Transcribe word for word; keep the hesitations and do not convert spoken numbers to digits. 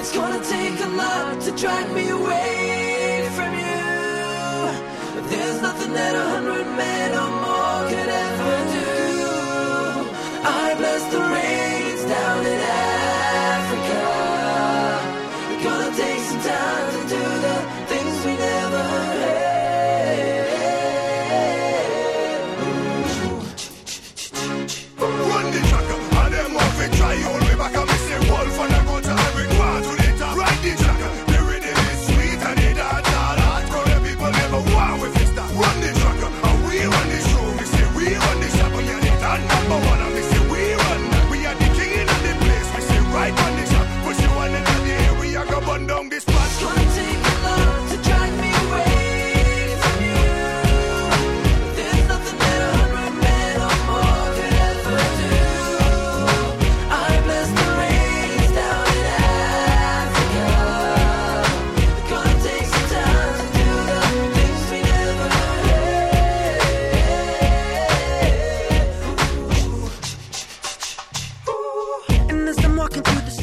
It's gonna take a lot to drag me away from you. But there's nothing that a hundred men or more could ever do. I bless the rains down in Africa. We're gonna take some time to do the things we never had. Run the tracker, and them off it try all way back. I miss a wolf and I go to Iron Bar to the top. Ride the tracker, the rhythm is sweet and it dance all hardcore. The people never want with this stuff. Run the tracker, and we run the show. We say we run the shop, and you're the number one. And we say we run that. We are the king of the place. We say right on the shop, push you on into the air. We are gonna burn down this spot. It's gonna take a lot to drag me away from you. There's nothing that a hundred men or more could ever do. I bless the rains down in Africa. We're gonna take some time to do the things we never had. And as I'm walking through the